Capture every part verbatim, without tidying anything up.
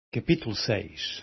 Capítulo seis.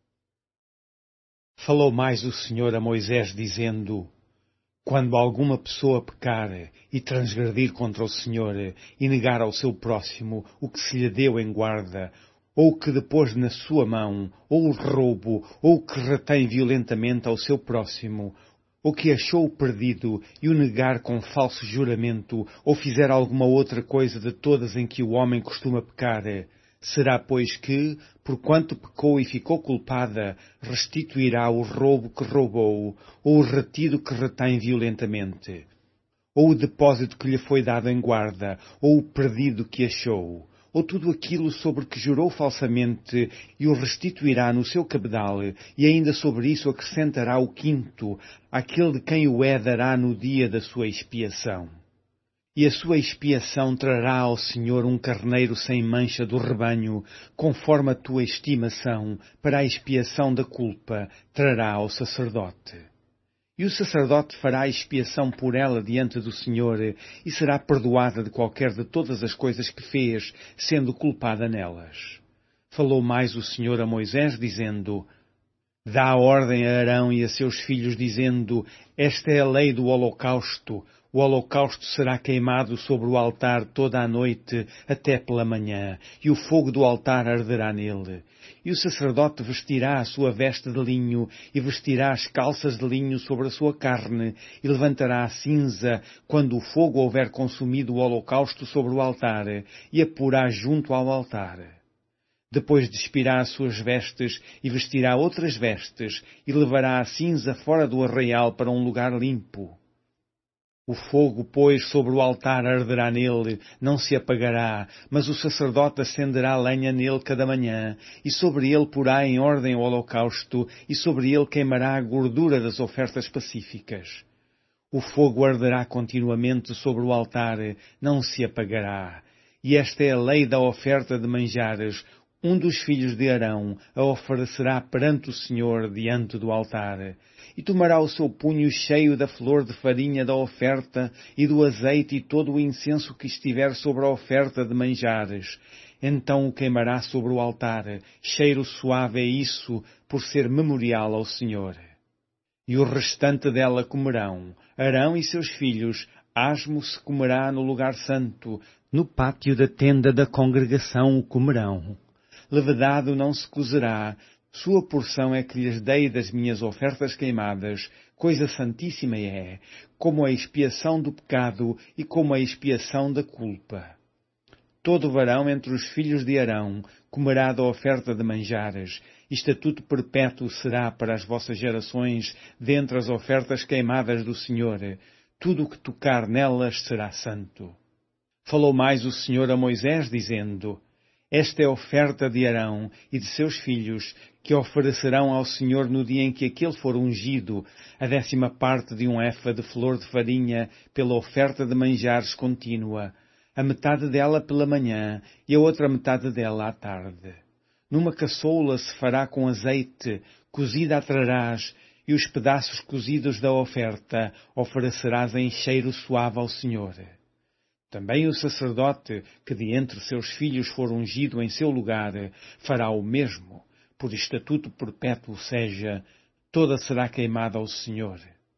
Falou mais o Senhor a Moisés, dizendo: Quando alguma pessoa pecar e transgredir contra o Senhor e negar ao seu próximo o que se lhe deu em guarda, ou que depôs na sua mão, ou o roubo, ou que retém violentamente ao seu próximo, ou que achou perdido e o negar com falso juramento, ou fizer alguma outra coisa de todas em que o homem costuma pecar, será, pois, que, porquanto pecou e ficou culpada, restituirá o roubo que roubou, ou o retido que retém violentamente, ou o depósito que lhe foi dado em guarda, ou o perdido que achou, ou tudo aquilo sobre que jurou falsamente, e o restituirá no seu cabedal, e ainda sobre isso acrescentará o quinto, àquele de quem o é dará no dia da sua expiação. E a sua expiação trará ao Senhor um carneiro sem mancha do rebanho, conforme a tua estimação, para a expiação da culpa, trará ao sacerdote. E o sacerdote fará a expiação por ela diante do Senhor, e será perdoada de qualquer de todas as coisas que fez, sendo culpada nelas. Falou mais o Senhor a Moisés, dizendo: Dá ordem a Arão e a seus filhos, dizendo: Esta é a lei do holocausto. O holocausto será queimado sobre o altar toda a noite até pela manhã, e o fogo do altar arderá nele. E o sacerdote vestirá a sua veste de linho, e vestirá as calças de linho sobre a sua carne, e levantará a cinza, quando o fogo houver consumido o holocausto sobre o altar, e a porá junto ao altar. Depois despirá as suas vestes, e vestirá outras vestes, e levará a cinza fora do arraial para um lugar limpo. O fogo, pois, sobre o altar arderá nele, não se apagará, mas o sacerdote acenderá lenha nele cada manhã, e sobre ele porá em ordem o holocausto, e sobre ele queimará a gordura das ofertas pacíficas. O fogo arderá continuamente sobre o altar, não se apagará. E esta é a lei da oferta de manjares. Um dos filhos de Arão a oferecerá perante o Senhor diante do altar. E tomará o seu punho cheio da flor de farinha da oferta e do azeite e todo o incenso que estiver sobre a oferta de manjares. Então o queimará sobre o altar. Cheiro suave é isso, por ser memorial ao Senhor. E o restante dela comerão. Arão e seus filhos, asmo se comerá no lugar santo. No pátio da tenda da congregação o comerão. Levedado não se cozerá. Sua porção é que lhes dei das minhas ofertas queimadas, coisa santíssima é, como a expiação do pecado e como a expiação da culpa. Todo varão entre os filhos de Arão comerá da oferta de manjares, e estatuto perpétuo será para as vossas gerações dentre as ofertas queimadas do Senhor. Tudo o que tocar nelas será santo. Falou mais o Senhor a Moisés, dizendo: Esta é a oferta de Arão e de seus filhos, que oferecerão ao Senhor no dia em que aquele for ungido, a décima parte de um efa de flor de farinha pela oferta de manjares contínua, a metade dela pela manhã e a outra metade dela à tarde. Numa caçoula se fará com azeite, cozida a trarás, e os pedaços cozidos da oferta oferecerás em cheiro suave ao Senhor. Também o sacerdote, que de entre seus filhos for ungido em seu lugar, fará o mesmo, por estatuto perpétuo seja, toda será queimada ao Senhor.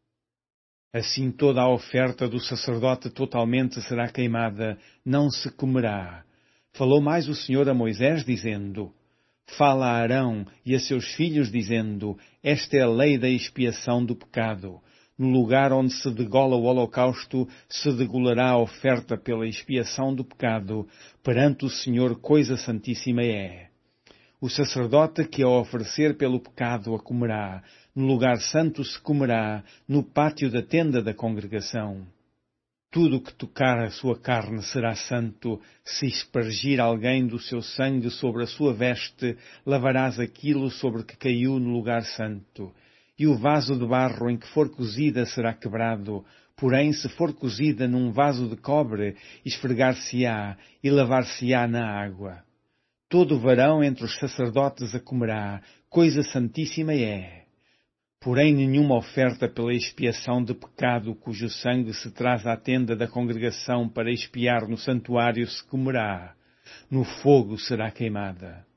Assim toda a oferta do sacerdote totalmente será queimada, não se comerá. Falou mais o Senhor a Moisés, dizendo: Fala a Arão e a seus filhos, dizendo: Esta é a lei da expiação do pecado. No lugar onde se degola o holocausto, se degolará a oferta pela expiação do pecado, perante o Senhor coisa santíssima é. O sacerdote que a oferecer pelo pecado a comerá, no lugar santo se comerá, no pátio da tenda da congregação. Tudo o que tocar a sua carne será santo. Se espargir alguém do seu sangue sobre a sua veste, lavarás aquilo sobre que caiu no lugar santo. E o vaso de barro em que for cozida será quebrado. Porém, se for cozida num vaso de cobre, esfregar-se-á e lavar-se-á na água. Todo varão entre os sacerdotes a comerá, coisa santíssima é. Porém, nenhuma oferta pela expiação de pecado cujo sangue se traz à tenda da congregação para expiar no santuário se comerá. No fogo será queimada.